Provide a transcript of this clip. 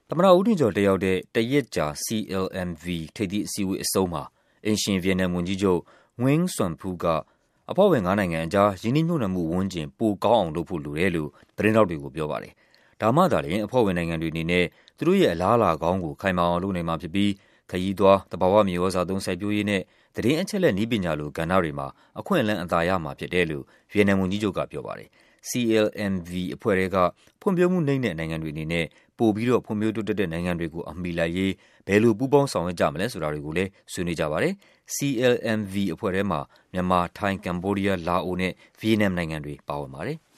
သမ္မတဦးထင်ကျော်တက်ရောက်တဲ့တရက်ကြာ CLMV ထိပ်သီးအစည်းအဝေးအဆုံးမှာအိမ်ရှင်ဗီယက်နမ်ဝန်ကြီးချုပ် Nguyen Xuan Phuc ကအဖွဲ့ဝင်၅နိုင်ငံအကြားရင်းနှီးမြှုပ်နှံမှုဝန်းကျင်ပိုကောင်းအောင်လုပ်ဖို့လိုတယ်လို့သတင်းထောက်တွေကိုပြောပါတယ်။ဒါမှသာလျှင်အဖွဲ့ဝင်နိုင်ငံတွေအနေနဲ့သူတို့ရဲ့အလားအလာကောင်းကိုခိုင်မာအောင်လုပ်နိုင်မှာဖြစ်ပြီးခရီးသွား၊သဘာဝမြေဩဇာသုံးစိုက်ပျိုးရေးနဲ့သတင်းအချက်အလက်နည်းပညာလိုကဏ္ဍတွေမှာအခွင့်အလမ်းအသာရမှာဖြစ်တယ်လို့ဗီယက်နမ်ဝန်ကြီးချုပ်ကပြောပါတယ်။ CLMV အဖွဲ့ထဲကဖွံ့ဖြိုးမှုနိမ့်တဲ့နိုင်ငံတွေအနေနဲ့ပိုပြီးတော့ဖွံ့ဖြိုးတိုးတက်တဲ့နိုင်ငံတွေကိုအမီလိုက်ရေးဘယ်လိုပူးပေါင်းဆောင်ရွက်ကြမလဲဆိုတာတွေကိုလည်းဆွေးနွေးကြပါတယ်။ CLMV အဖွဲ့ထဲမှာမြန်မာ၊ထိုင်း၊ကမ္ဘောဒီးယား၊လာအိုနဲ့ဗီယက်နမ်နိုင်ငံတွေပါဝင်ပါတယ်။